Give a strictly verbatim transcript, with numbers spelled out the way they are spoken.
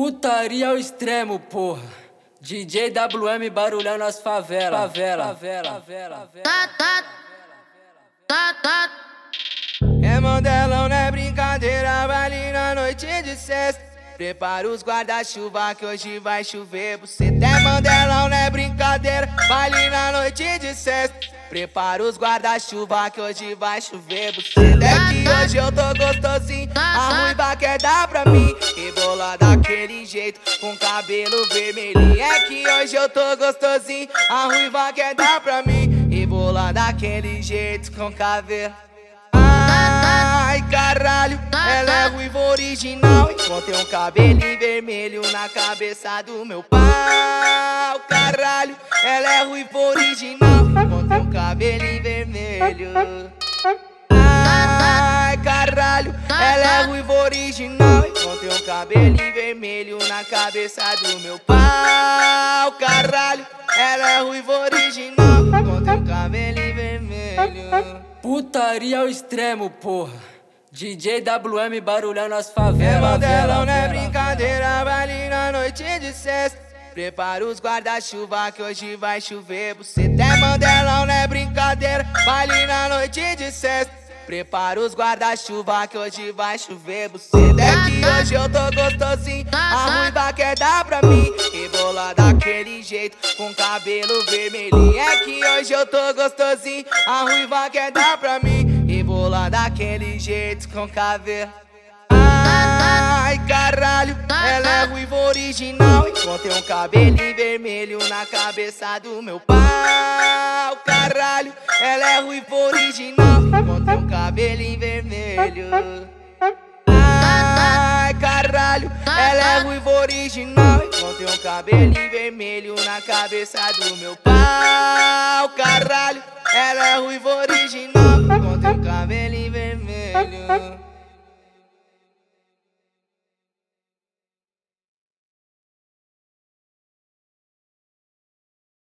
Putaria ao extremo, porra. D J W M barulhando as favelas. Favela, favela, favela, favela. Tá, tá, tá, tá. É mandelão, não é brincadeira, vale na noite de sexta. Prepara os guarda-chuva que hoje vai chover. Você é mandelão, não é brincadeira, vale na noite de sexta. Prepara os guarda-chuva que hoje vai chover. Você é que hoje eu tô gostosinho, a ruiva quer dar pra mim. Rebola daquele jeito, com cabelo vermelhinho. É que hoje eu tô gostosinho, a ruiva quer dar pra mim. Rebola daquele jeito, com cabelo. Ai, caralho, ela é ruiva original. Encontrei um cabelinho vermelho na cabeça do meu pau. Caralho, ela é ruiva original. Encontrei um cabelinho vermelho. Ai, caralho, ela é ruiva original. Encontrei um cabelinho vermelho na cabeça do meu pau. Caralho, ela é ruiva original. Encontrei um cabelinho vermelho. Putaria ao extremo, porra. D J W M barulhando as favelas. É mandelão, não é favela. brincadeira, vale na noite de sexta. Prepara os guarda-chuva que hoje vai chover. Você é mandelão, não é brincadeira, vale na noite de sexta. Prepara os guarda-chuva que hoje vai chover. Você é que hoje eu tô gostosinho, a ruiva quer dar pra mim. Rebola daquele jeito, com cabelo vermelhinho. É que hoje eu tô gostosinho, a ruiva quer dar pra mim. Rebola daquele jeito, com cabelo. Ai, caralho, ela é ruiva original. Encontrei um cabelinho vermelho na cabeça do meu pau. Caralho, ela é ruiva original. Encontrei um cabelinho vermelho. Ai, caralho, ela é ruiva original. Encontrei um cabelinho vermelho na cabeça do meu pau. Caralho, ela é ruiva original. Encontrei um cabelinho vermelho.